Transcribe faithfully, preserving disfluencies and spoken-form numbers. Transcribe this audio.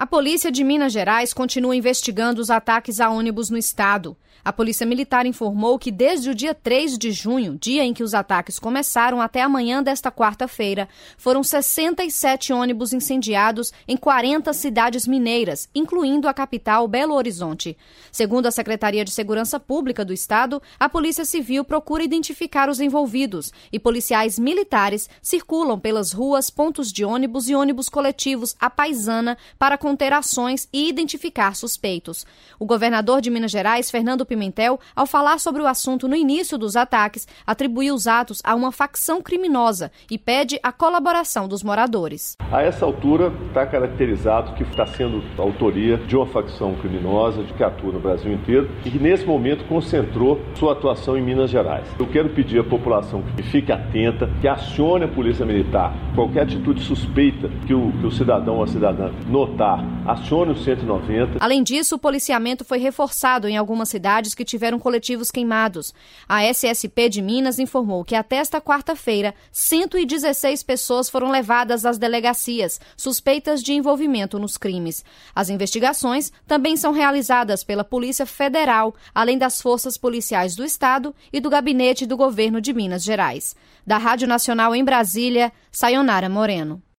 A Polícia de Minas Gerais continua investigando os ataques a ônibus no estado. A Polícia Militar informou que desde o dia três de junho, dia em que os ataques começaram, até amanhã desta quarta-feira, foram sessenta e sete ônibus incendiados em quarenta cidades mineiras, incluindo a capital Belo Horizonte. Segundo a Secretaria de Segurança Pública do estado, a Polícia Civil procura identificar os envolvidos e policiais militares circulam pelas ruas, pontos de ônibus e ônibus coletivos à paisana para conter ações e identificar suspeitos. O governador de Minas Gerais, Fernando Pimentel, ao falar sobre o assunto no início dos ataques, atribuiu os atos a uma facção criminosa e pede a colaboração dos moradores. A essa altura está caracterizado que está sendo a autoria de uma facção criminosa de que atua no Brasil inteiro e que nesse momento concentrou sua atuação em Minas Gerais. Eu quero pedir à população que fique atenta, que acione a Polícia Militar. Qualquer atitude suspeita que o, que o cidadão ou a cidadã notar, acione o cento e noventa. Além disso, o policiamento foi reforçado em algumas cidades que tiveram coletivos queimados. A S S P de Minas informou que até esta quarta-feira, cento e dezesseis pessoas foram levadas às delegacias, suspeitas de envolvimento nos crimes. As investigações também são realizadas pela Polícia Federal, além das forças policiais do Estado e do Gabinete do Governo de Minas Gerais. Da Rádio Nacional em Brasília, Sayonara Moreno.